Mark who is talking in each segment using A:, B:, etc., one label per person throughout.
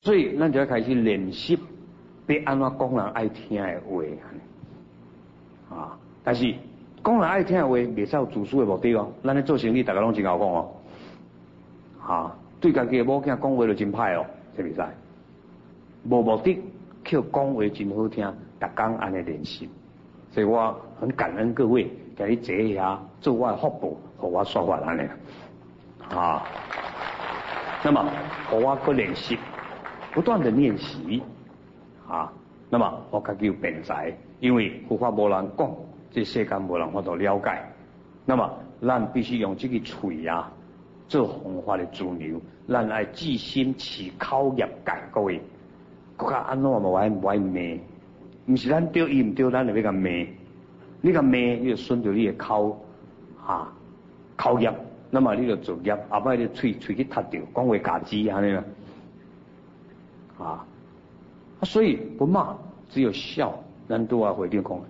A: 所以咱就要开始练习，要安怎讲人爱听的话啊。但是讲人爱听的话，袂使有自私的目的哦。咱咧做生意，大家拢真好讲哦。啊，对家己的某囝讲话就真歹哦，这袂使。无目的，靠讲话真好听，逐工安尼练习。所以我很感恩各位，家己坐一下，做我的福报，互我说法安尼啊。那么，互我去练习，不断的练习啊。那么我家己有辩才，因为佛法无人讲，这世间无人法度了解。那么，咱必须用这个嘴啊，做弘法的主流。咱爱自心持口业界，各位，国家安怎无爱骂？毋是咱对伊毋对，咱就要甲骂。你甲骂，你就顺着你的口啊，口业。那么你就做业，后摆你喙去踢着，讲话假知安尼啦，啊，所以不骂，只有笑。咱拄啊会长讲，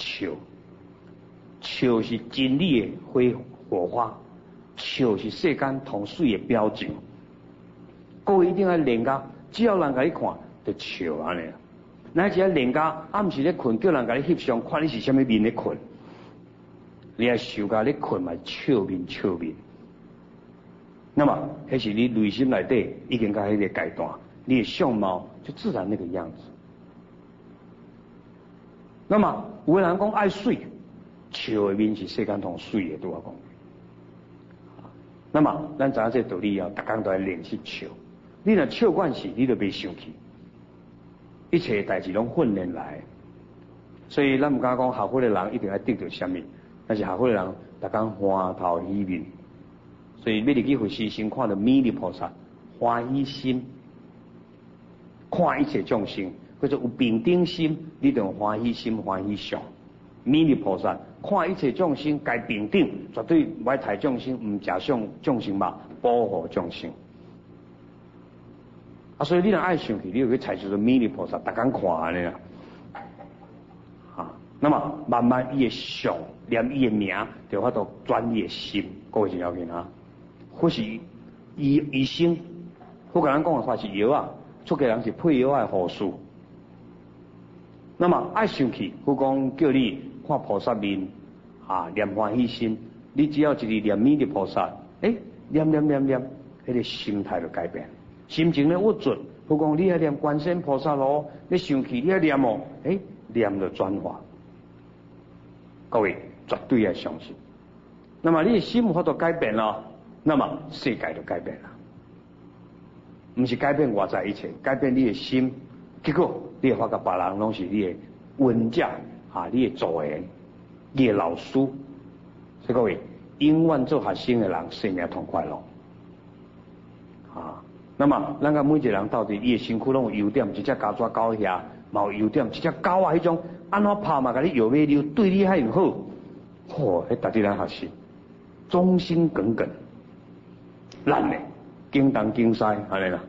A: 笑是真理的火花，笑是世间通水的表情。各位一定要练家，只要人甲你看，就笑安尼。乃是要练家，暗时咧困，叫人甲你翕相，看你是啥物面咧困。你要受家咧困嘛，笑面。那么，迄是你内心内底已经到迄个阶段，你的相貌就自然那个样子。那么，有个人讲爱水，笑的面是世间通水的，对我讲。那么，咱知影这道理啊，逐工都要练习笑。你若笑惯势，你就袂生气。一切代志拢训练来，所以咱唔敢讲学佛的人一定要得到什么，但是学佛的人逐工欢头喜面。所以要入去佛寺，先看到弥勒菩萨欢喜心，看一切众生，叫做有平等心，你就欢喜心欢喜相。弥勒菩萨看一切众生该平等，绝对唔爱害众生，唔食伤众生嘛，保护众生。啊，所以你若爱生气，你就去采取做弥勒菩萨，逐工看安尼啦。啊，那么慢慢伊的相念伊的名，就法度转伊的心，各位就要紧啊。或是医生，佛甲咱讲的话是药啊，出家人是配药的护士。那么爱生气，佛讲叫你看菩萨面啊，念欢喜心，你只要一日念弥勒菩萨，念，迄个心态就改变，心情咧郁准。佛讲你要念观世音菩萨咯，你生气你要念哦，念就转化。各位绝对要相信。那么你的心有法度改变了。那么世界就改变了，不是改变外在一切，改变你的心。结果你会发觉别人拢是你的恩者啊，你的助缘，你的老师。所以各位，永远做学生的人生命通快乐啊。那么咱个每一个人到底伊的身躯拢有优点，一只狗抓狗遐嘛有优点，一只狗啊，迄种安怎拍嘛，甲你摇尾溜，对你还好，迄值得咱学习，忠心耿耿。咱呢，精东精西，安尼啦，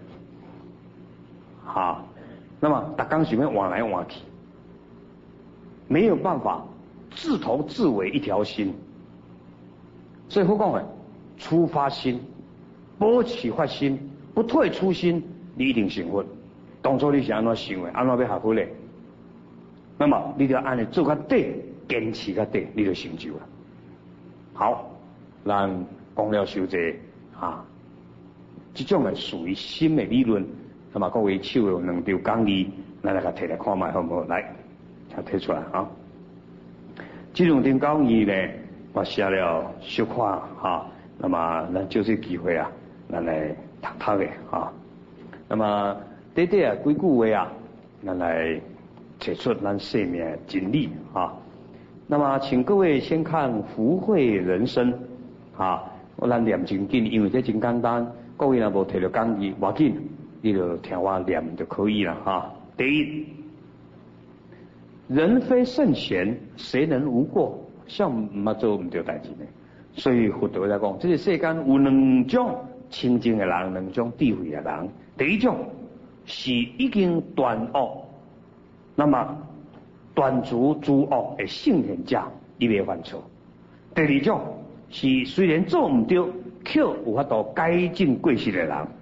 A: 那么逐工想要换来换去，没有办法自头自尾一条心，所以佛讲的出发心、保持发心、不退初心，你一定成佛。当初你是安怎想的，安怎要学佛嘞？那么你就按呢做较底，坚持较底，你就成就了。好，咱讲了修这。这种係屬於心的理論，那麼各位手有兩條講義，咱來個摕來看賣好唔好？來，摕出來啊！這兩條講義呢，我寫了小塊那麼咱就這機會啊，咱來讀讀嘅那麼短短幾句話咱來提出咱生命的真理那麼請各位先看福慧人生我咱念真緊，因為這真簡單。各位若無摕到講義，無要緊，你就聽我念就可以了第一，人非聖賢，誰能無過？像唔捌做唔對代志呢？所以佛陀在講，這個世間有兩種清淨的人，兩種智慧的人。第一種是已經斷惡，那麼斷除諸惡的聖賢者，伊袂犯錯。第二種是雖然做唔對，卻有法度改進過失的人，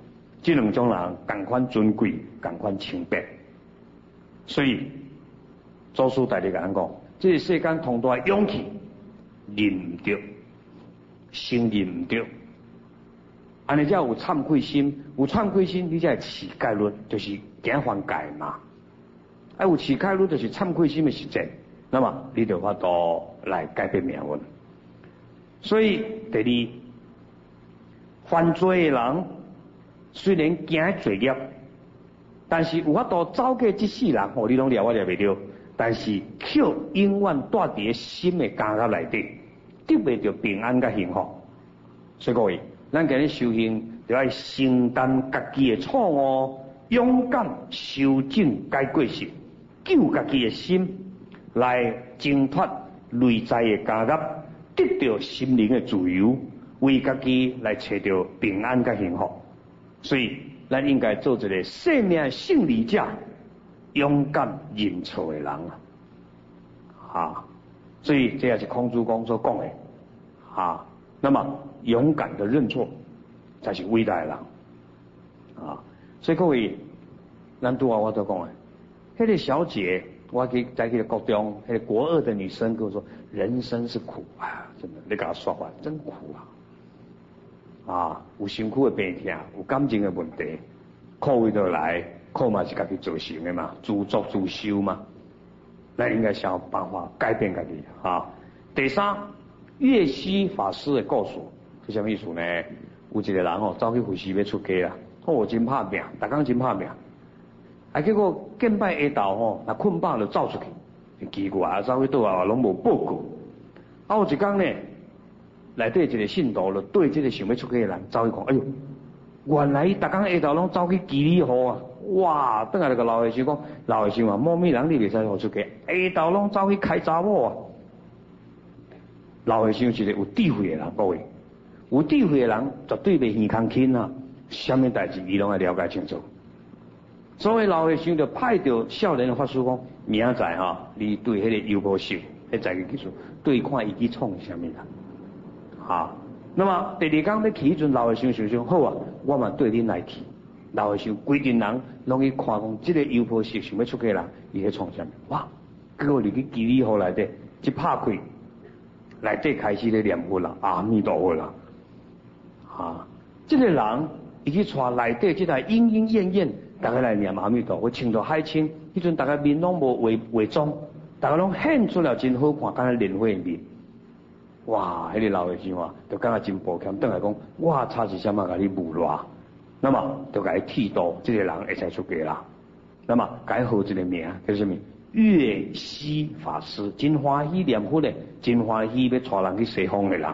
A: 这两种人同款尊贵，同款清白。所以祖师大德甲咱讲，这个世间通大勇气，忍唔着，承认唔着，安尼才有忏悔心，有忏悔心，你才会持戒律，就是行犯戒嘛。有持戒律，就是忏悔心的实践，那么你就法度来改变命运。所以第二，犯罪的人虽然惊罪孽，但是有法度走过这世人，你拢了我了袂着，但是却永远带伫心的监狱内底，得袂着平安甲幸福。所以各位，咱今日修行就要承担家己的错误，勇敢修正改过失，救家己的心，来挣脱内在的监狱，得到心灵的自由，为家己来找到平安甲幸福。所以咱应该做一个生命胜利者，勇敢认错的人啊！所以这也是孔子公所讲的啊。那么勇敢的认错，才是伟大的人啊！所以各位，咱拄啊我都讲的，那个小姐，我在那个国中，那个国二的女生跟我说，人生是苦啊，真的，你给她说话真苦啊！有身躯的病痛，有感情的问题，苦为得来，苦嘛是家己造成的嘛，自作自受嘛。咱应该想办法改变家己啊。第三，岳西法师的故事，是什么意思呢？有一个人走去佛寺要出家啦，真拍命，逐工真拍命。结果见拜下昼若困饱就走出去，奇怪，走去倒啊拢无报告。有一天呢，内底一个信徒就对这个想要出家的人走去讲，哎呦，原来逐工下昼拢走去祈礼佛啊！哇，等下就个老和尚讲，老和尚啊，某咪人你袂使互出家，下昼拢走去开查某啊！老和尚是一个有智慧的人，各位，有智慧的人绝对袂耳空轻啊，什么代志伊拢要了解清楚。所以老和尚就派着少年的法师讲，明仔你对迄个优婆塞，迄在个技术对看伊去创什么啦？那么第二天要去迄阵，老和尚想好啊，我嘛对恁来去。老和尚规定人拢去看讲，这个优婆塞想要出家人，伊去创什么？哇！结果入去祈礼佛内底，一拍开，内底开始咧念佛啦，阿弥陀佛啦。这个人伊去带内底这台莺莺燕燕，大家来念阿弥陀佛，穿着海青，迄阵大家面拢无伪装，大家拢显出了真好看，敢若莲花的面。哇！迄个老和尚啊，就感觉真抱歉，转来讲，我差是啥物甲你侮辱？那么就甲伊剃度，这个人会使出家啦。那么改号一个名叫什么？岳西法师，真欢喜念佛的，真欢喜要带人去西方的人。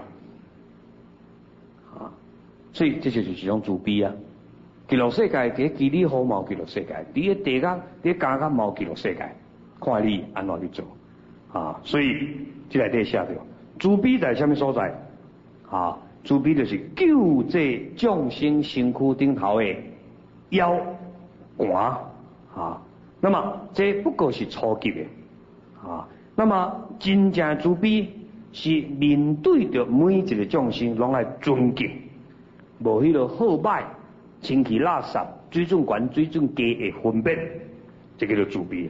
A: 所以这就是一种慈悲啊！极乐世界伫祈礼佛嘛有极乐世界，伫个地狱伫家家嘛有极乐世界，看你安怎去做所以这内底写着慈悲在什么所在慈悲就是救这众生身躯顶头的腰寒那么这不过是初级的那么真正慈悲是面对着每一个众生拢来尊敬，无迄个好歹、清气垃圾、水准悬、水准低的分别，这个叫慈悲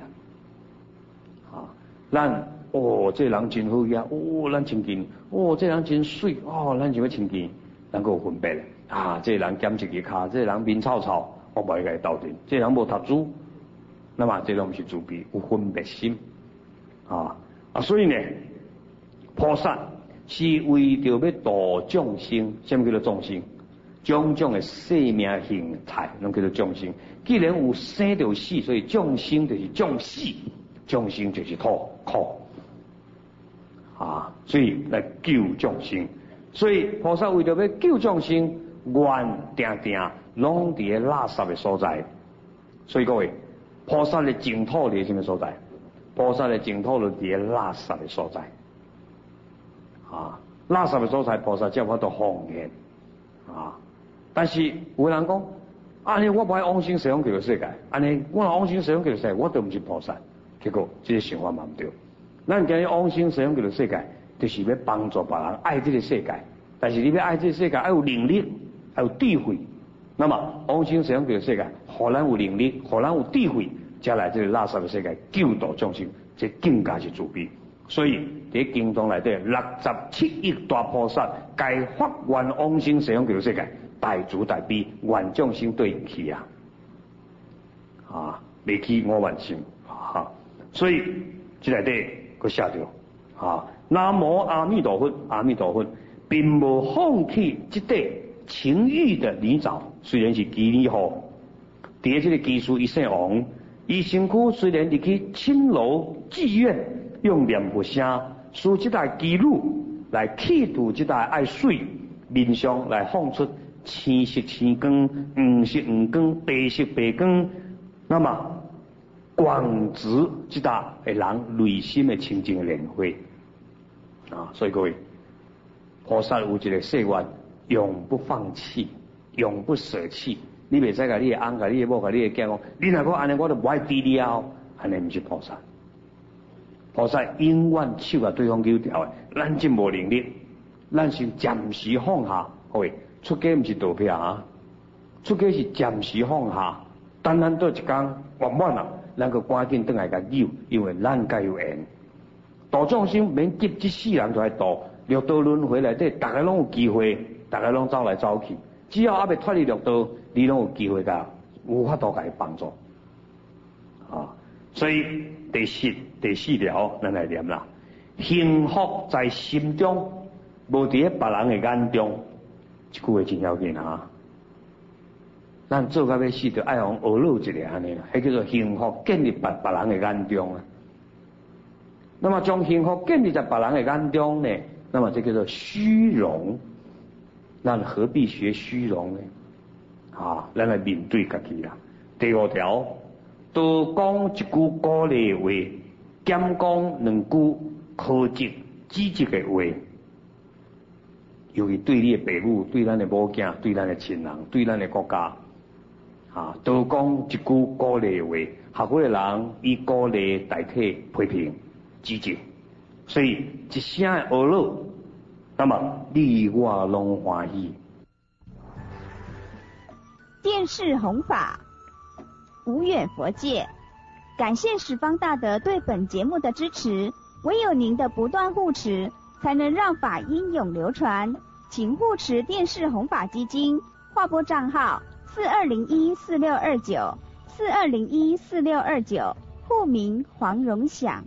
A: 咱这人真好呀，咱亲近，这人真水，咱就要亲近，咱个有分别这人减一个骹，这人面臭臭，我袂甲伊斗阵，这人无读书，那么这拢是慈悲，有分别心所以呢，菩萨是为着要度众生，什么叫做众生？种种的生命形态，拢叫做众生。既然有生就死，所以众生就是众死，众生就是苦。所以来救众生。所以菩萨为着要救众生，愿定定拢伫个垃圾的所在。所以各位，菩萨的净土伫什么所在？菩萨的净土就伫个垃圾的所在。垃圾的所在，菩萨才有法度奉献但是有人讲，安尼我不爱往生西方极乐世界，安尼我若往生西方极乐世界，我都不是菩萨。结果这个想法嘛唔对。咱今日往生西方极乐世界，就是要帮助别人爱这个世界。但是你要爱这个世界，要有能力，要有智慧， 那么往生西方极乐世界，互咱有能力，互咱有智慧，才来这个垃圾的世界救度众生，这更加是慈悲。所以在经中内底，67亿大菩萨该发愿往生西方极乐世界，大慈大悲，愿众生对去啊！啊，未去我愿心啊！所以这内底佢写着啊，南无阿弥陀佛，阿弥陀佛，并无放弃这块情欲的泥沼，虽然是基泥河，伫这个基础一姓王，伊身躯虽然入去青楼妓院，用念佛声，使这台基路来启度这台爱水面上来放出青色青光、黄色黄光、白色白光，那么广植这台会人内心的清净的莲花啊！所以各位，菩萨有一个誓愿，永不放弃，永不舍弃。你袂使甲你的翁、甲你的某、甲你的囝讲，你若讲安尼，我都不爱治你啊！安尼毋是菩萨。菩萨永远手甲对方扭条的，咱真无能力，咱是暂时放下。喂，出家毋是逃避啊，出家是暂时放下。等咱倒一天圆满啊，咱个赶紧转来甲扭，因为咱该有缘。度众生免急，这世人就来度。六道轮回内底，大家拢有机会，大家拢走来走去。只要还未脱离六道，你拢有机会甲有法度甲伊帮助啊！所以第四条，咱来念啦。幸福在心中，无伫别人的眼中。这句话真要紧啊！咱做到要死，就爱互学老一个安尼啦，迄叫做幸福建立别人的眼中啊。那么将幸福建立在别人的眼中呢？那么这叫做虚荣。咱何必学虚荣呢？啊，咱来面对家己啦。第五条，多讲一句鼓励的话，减讲两句苛责、指责的话。尤其对你的父母、对咱的某囝、对咱的亲人、对咱的国家，啊，多讲一句鼓励的话，学会的人以鼓励代替批评、指责，所以一声的恶恼，那么你我拢欢喜。
B: 电视弘法，无远佛界，感谢十方大德对本节目的支持，唯有您的不断护持，才能让法音永流传。请护持电视弘法基金，划拨账号42014629，42014629，户名黄荣享。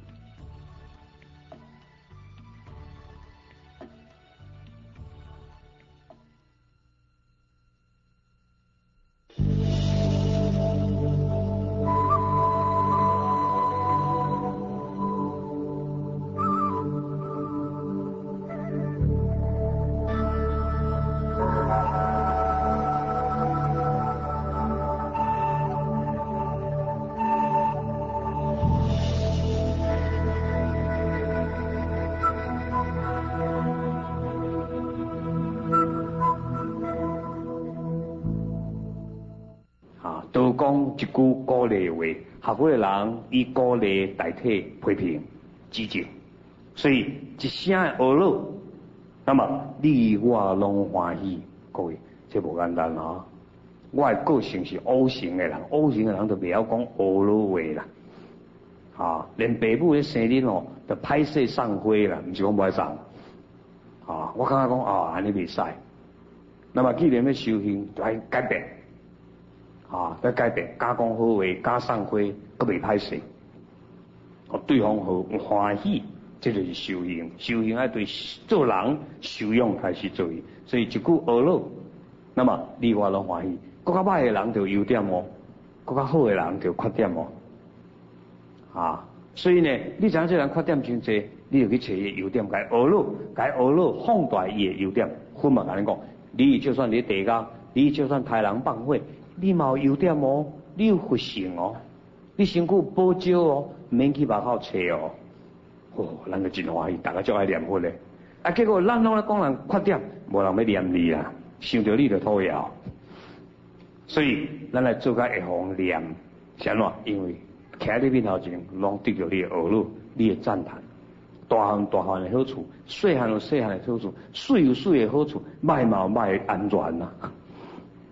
A: 多讲一句鼓励的话，学会的人以鼓励代替批评、指责，所以一声的恶恼，那么你我拢欢喜。各位，这无简单啊！我的个性是O型的人，O型的人就袂晓讲恶恼话啦。啊，连爸母的生日哦，就歹势送花啦，毋是讲歹送。啊，我感觉讲啊，安尼袂使。那么既然要修行，就要改变。啊，要改变，加讲好话，加送花，佫袂歹势。哦，对方好欢喜，这就是修行。修行要对做人修养开始做伊，所以一句恶恼，那么你我拢欢喜。佫较歹的人就优点哦，佫较好的人就缺点哦。啊，所以呢，你知影这人缺点真济，你就去找伊优点，该恶恼放大伊的优点。分嘛安尼讲，你就算你地家，你就算杀人放火。你嘛有优点哦，你有佛性哦，你身躯保照哦，免去外口找哦。哦，咱就真欢喜，大家就爱念佛咧。啊，结果咱拢咧讲人缺点，无人要念你啦，想到你就讨厌。所以咱来做个会方念，是安怎？因为徛在你面头前，拢得到你的恶恼，你的赞叹。大汉的好处，细汉有细汉的好处，水有水的好处，歹嘛有歹的安全呐。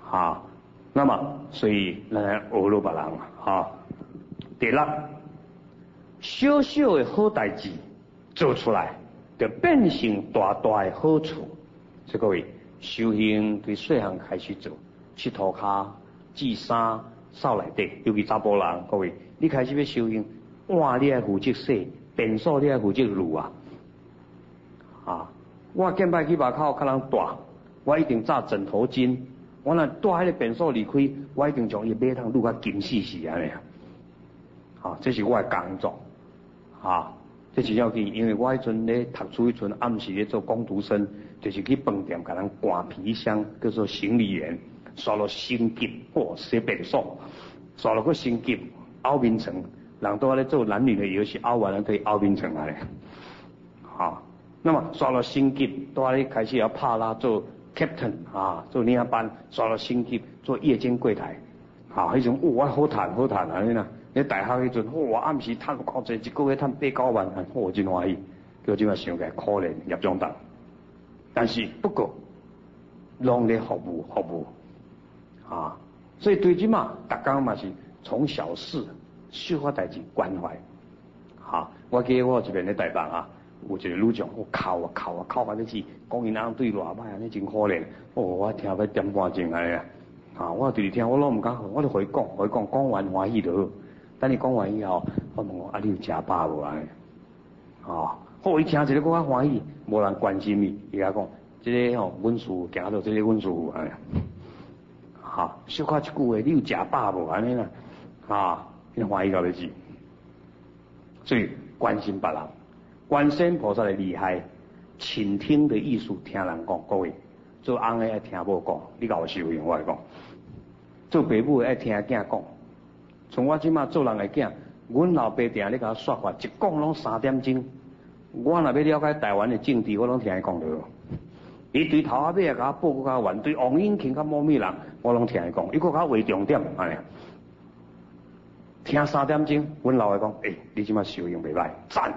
A: 啊，那么所以咱来学了别人啊。第六，小小的好代志做出来，就变成大大的好处。所以各位，修行对细汉开始做，佚涂骹、治衫、扫内底，尤其查甫人，各位，你开始要修行，碗你爱负责洗，便所你爱负责攄啊。啊，我见摆去外口较人大，我一定扎枕头巾。我若带迄个便所离开，我一定将伊马桶撸甲金死死安尼啊！啊，这是我的工作啊，这是要紧，因为我迄阵咧读书迄阵，暗时咧做工读生，就是去饭店甲人赶皮箱，叫做行李员，刷落升级，洗便所，刷落个升级，凹面层，人都咧做男女的游戏，凹完了可以凹面层啊咧，啊，那么刷落升级，都咧开始要拍拉做 captain 啊，做领班，刷落升级做夜间柜台，啊，迄种我好赚安尼啦。你大学迄阵，我暗时赚够济，一个月赚8-9万，我真欢喜。叫即摆想起来可怜业障重，但是不过拢咧服务啊，所以对即马逐工嘛是从小事小可代志关怀。啊，我记得我这边咧台北啊，有一个女将，我哭安尼是讲因翁对偌歹安尼真可怜。我听要点半钟安尼啊，我就是听我拢毋敢好，我就回讲完欢喜就好。等你讲完以后，我问我你有食饱无安尼？哦，好，伊听一个更较欢喜，无人关心伊，伊甲讲，这个阮师傅行到这个阮师傅安尼，哈，小可一句话，你有食饱无安尼啦？啊，伊欢喜到要死。所以关心别人，观世音菩萨的厉害，倾听的艺术，听人讲，各位做翁的爱听某讲，你甲我修行，我来讲，做爸母的爱听囝讲。从我即马做人的囝，阮老爸定咧甲我说法，一讲拢3点钟。我若要了解台湾的政治，我拢听伊讲着。伊对头仔尾啊甲我报告较完，对王永庆甲某某人，我拢听伊讲，伊搁甲我画重点安尼。听3点钟，阮老爸讲，你即马修行袂歹，赞。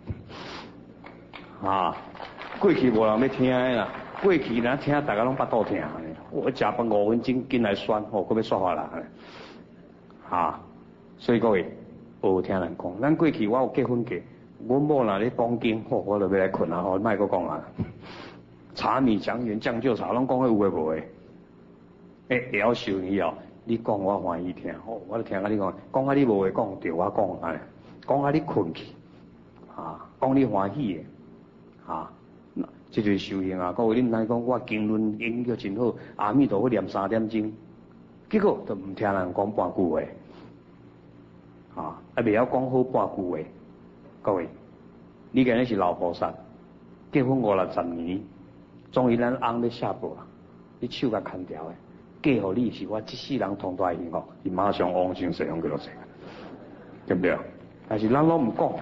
A: 啊，过去无人要听的啦，过去咱听大家拢巴肚疼安尼。我食饭5分钟，紧来选，搁要说法啦。啊，所以各位学听人讲，咱过去我有结婚过，阮某若咧讲经，我就要来困啊，莫搁讲啊。茶米酱盐酱酒茶，拢讲迄有诶无诶。会晓修以后，你讲我欢喜听，我就听甲你讲你无话讲，对我讲安尼，讲你困去，啊，讲你欢喜诶，啊，这就是修行啊。各位，恁来讲我经论研究真好，阿弥陀佛念3点钟。结果都唔听人讲半句话，啊，未晓讲好半句话。各位，你今日是老菩萨，结婚50-60年，终于咱翁要下步啊，你手甲牵条诶，嫁互你是我一世人同大幸福，你马上往生西方极乐世界，对不对？但是咱拢唔讲，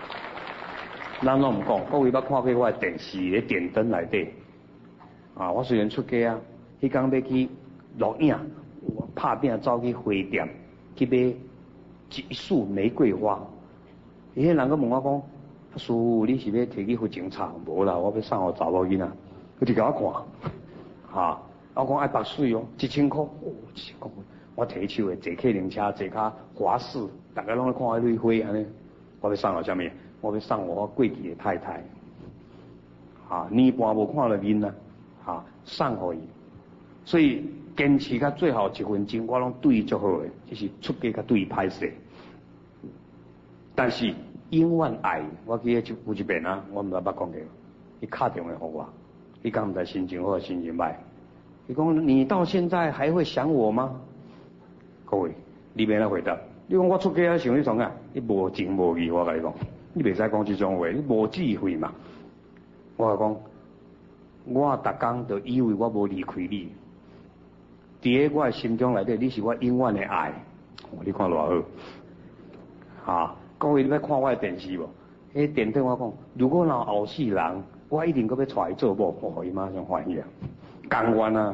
A: 各位捌看过我电视咧电灯内底，啊，我虽然出家啊，迄天要去录影。我拍拼走去花店去买一束玫瑰花，迄个人佫问我讲：师父，你是要摕去佛前插？无啦，我要送互查某囡仔。佢就甲我看，哈，我讲爱白水哦，1000块，1000块，我摕手诶，坐客灵车，坐较华视，大家拢咧看迄蕊花安尼。我要送互啥物？我要送我过去诶太太，啊，年半无看到面啦，啊，送互伊，所以。坚持到最后1分钟，我拢对伊足好诶，就是出家甲对伊歹势。但是永远爱，我记得有一遍啊，我毋知捌讲过，伊打电话互我，伊讲毋知心情好心情歹，伊讲你到现在还会想我吗？各位，你免来回答。你讲我出家想你创啊？你无情无义，我甲你讲，你袂使讲这种话，你无智慧嘛。我讲，我逐工就以为我无离开你。伫我心中内底，你是我永远的爱。你看偌好，啊！各位你要看我的电视无？迄电灯我讲，如果若后世人，我一定搁要带伊做某，伊马上欢喜啊，甘愿啊！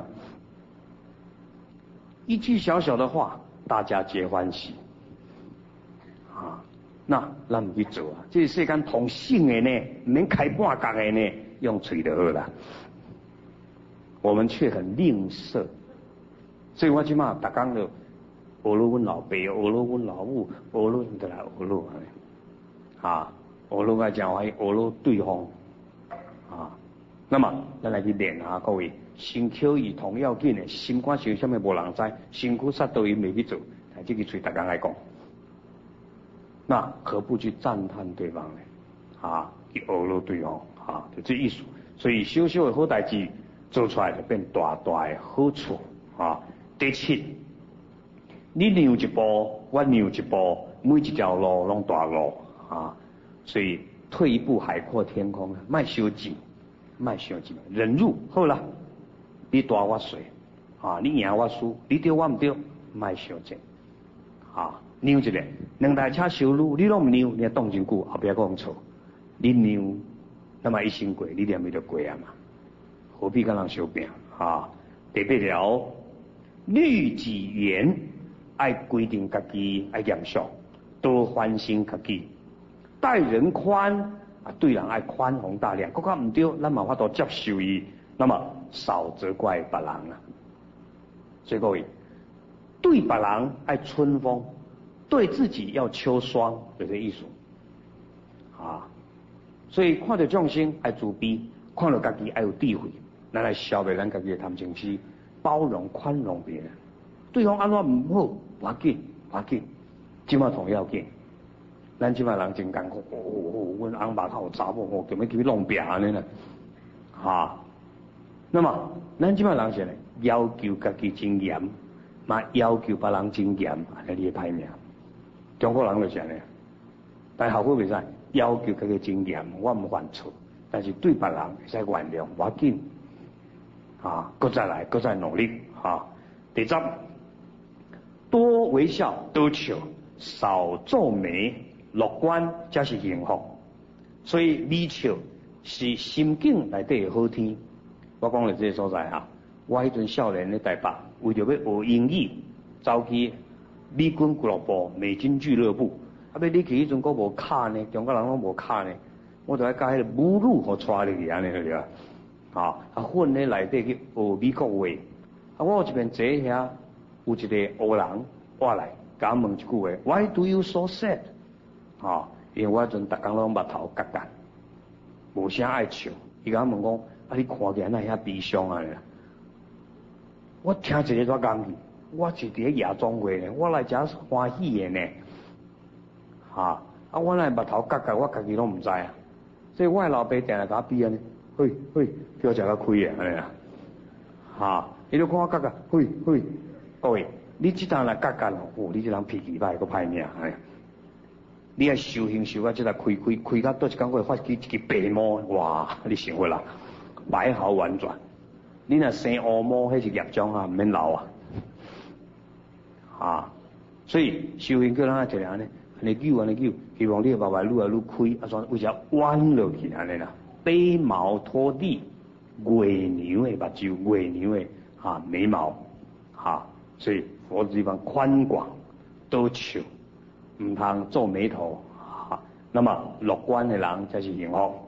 A: 一句小小的话，大家皆欢喜。啊，那咱唔去做啊！这世间同性的呢，唔免开半角的呢，用嘴就好啦。我们却很吝啬。 所以我即马逐工就学了阮老爸，学了阮老母，学了就来学了安尼，学了我讲话，学了对方，那么咱来去练啊，各位，身口意同要紧的，心肝想啥物无人知，身躯杀到伊未去做，但这个嘴逐工来讲，那何不去赞叹对方呢？去学了对方，就这意思。所以小小的好代志做出来就变大大的好处。第七，你让一步，我让一步，每一条路拢大路所以退一步海阔天空，卖伤急，忍辱好啦，你大我小你赢我输，你对我唔对，卖伤急让一个，两台车相遇，你拢唔让，你当真久，后壁讲错，你让，那么一心过，你念伊就过啊嘛，何必跟人相拼第八条，律己严，爱规定家己，爱严肃，多反省家己，待人宽对人爱宽宏大量，佫较唔对，咱嘛法度接受伊，那么少责怪别人啦。所以各位，对别人爱春风，对自己要秋霜，就这意思所以看到众生爱慈悲，看到家己爱有智慧，咱来消灭咱家己的贪嗔痴，包容宽容别人。对方安怎唔好，无要紧，即马同要紧。咱即马人真艰苦，阮翁爸头查某就要去弄病安尼啦，那么咱即马人是呢，要求家己真严，嘛要求别人真严，安尼你会歹命。中国人就是安尼，但效果袂使，要求家己真严，我唔犯错，但是对别人会使原谅，无要紧，搁再来，搁再努力第十，多微笑，多笑，少皱眉，乐观才是幸福。所以微笑是心境内底的好天。我讲了这个所在我迄阵少年咧台北，为着要学英语，走去美军俱乐部、美军俱乐部，要你去迄阵佫无卡呢，中国人拢无卡呢，我就爱甲迄个母乳互带入去安尼对啊，混咧内底去学美国话。我有一边坐遐，有一个黑人我来，甲我问一句话 ：Why do you so sad？ 因为我迄阵逐工拢目头夹夹，无啥爱笑。伊甲我问讲：你看起来哪遐悲伤啊？我听一个怎讲去？我是伫咧夜总会呢，我来遮欢喜的呢。我来目头夹夹，我家己拢唔知啊。所以我的老爸定来甲我比安尼，叫我食较开的安尼伊就看我夹夹，各位，你即当来夹夹你这人脾气歹，佫歹命你爱修行修到即个开到倒一工会发起一个白毛，哇！你想过啦？百毫婉转，你若生乌毛，迄是业障唔免留所以修行叫咱一个安尼救，希望你的慢慢愈来愈开，为啥弯落去安尼啦？白毛拖地，月娘的目睭，月娘的眉毛所以佛子地方宽广多笑，唔通皱眉头那么乐观的人才是幸福。